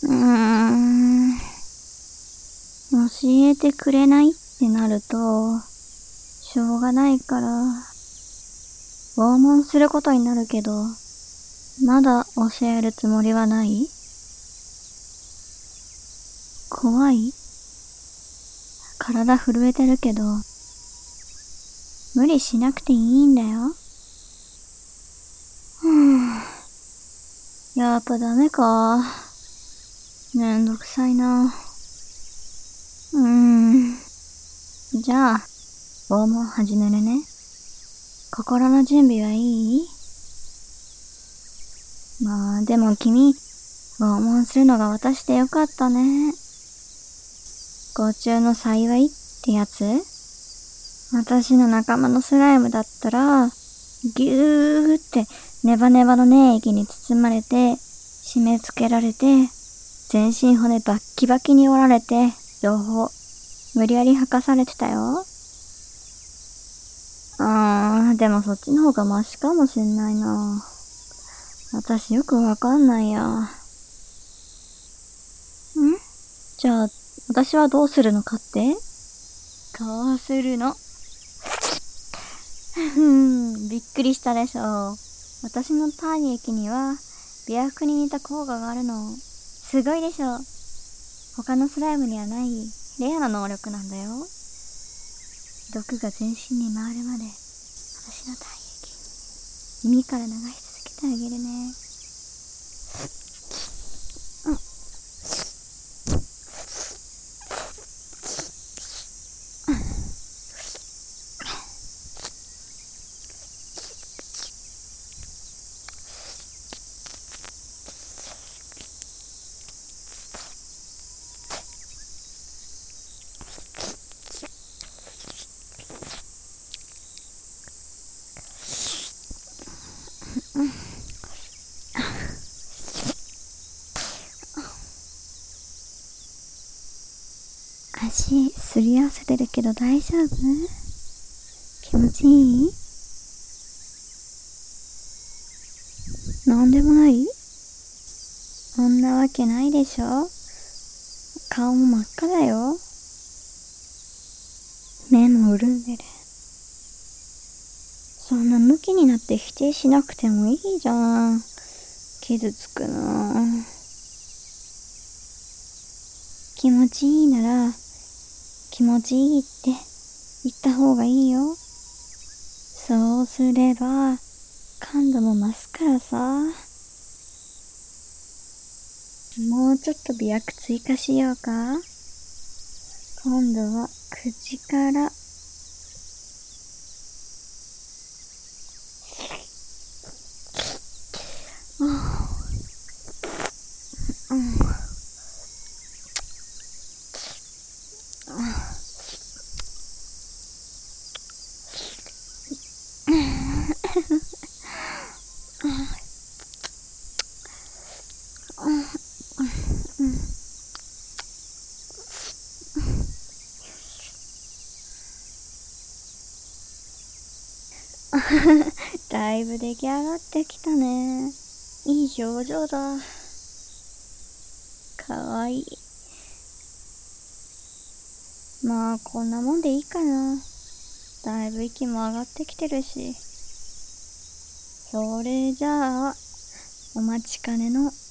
教えてくれないってなると、しょうがないから、拷問することになるけど、まだ教えるつもりはない？怖い？体震えてるけど、無理しなくていいんだよ。やっぱダメか。めんどくさいな。じゃあ、拷問始めるね。心の準備はいい？まあ、でも君、拷問するのが私でよかったね。ご中の幸いってやつ？私の仲間のスライムだったら、ぎゅーってネバネバの粘液に包まれて、締め付けられて、全身骨バッキバキに折られて、両方、無理やり吐かされてたよ。でもそっちの方がマシかもしんないな。私よくわかんないや。じゃあ、私はどうするのかって？こうするの。びっくりしたでしょ。私の体液には、美薬に似た効果があるの。すごいでしょ。他のスライムにはない、レアな能力なんだよ。毒が全身に回るまで、私の体液、耳から流し続けてあげるね。足すり合わせてるけど大丈夫？気持ちいい？なんでもない？そんなわけないでしょ。顔も真っ赤だよ。目も潤んでる。そんなムキになって否定しなくてもいいじゃん。傷つくな。気持ちいいなら、気持ちいいって言った方がいいよ。そうすれば、感度も増すからさ。もうちょっと美薬追加しようか。今度は口から。だいぶ出来上がってきたね。いい表情だ。かわいい。まあこんなもんでいいかな。だいぶ息も上がってきてるし。それじゃあ、お待ちかねの